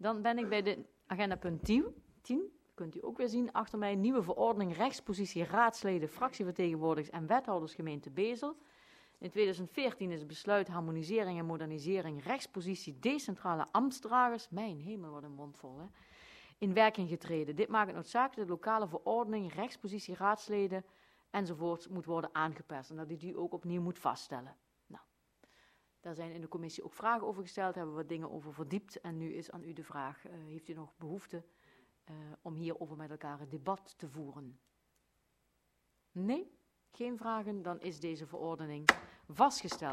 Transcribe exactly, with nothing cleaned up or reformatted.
Dan ben ik bij de agenda punt tien. Kunt u ook weer zien achter mij. Nieuwe verordening rechtspositie raadsleden, fractievertegenwoordigers en wethouders gemeente Bezel. In tweeduizend veertien is het besluit harmonisering en modernisering rechtspositie decentrale ambtsdragers. Mijn hemel, wat een mond vol, hè. In werking getreden. Dit maakt het noodzakelijk dat de lokale verordening, rechtspositie, raadsleden enzovoort moet worden aangepast. En dat u die ook opnieuw moet vaststellen. Nou, daar zijn in de commissie ook vragen over gesteld, hebben we wat dingen over verdiept. En nu is aan u de vraag, uh, heeft u nog behoefte uh, om hierover met elkaar een debat te voeren? Nee? Geen vragen? Dan is deze verordening vastgesteld.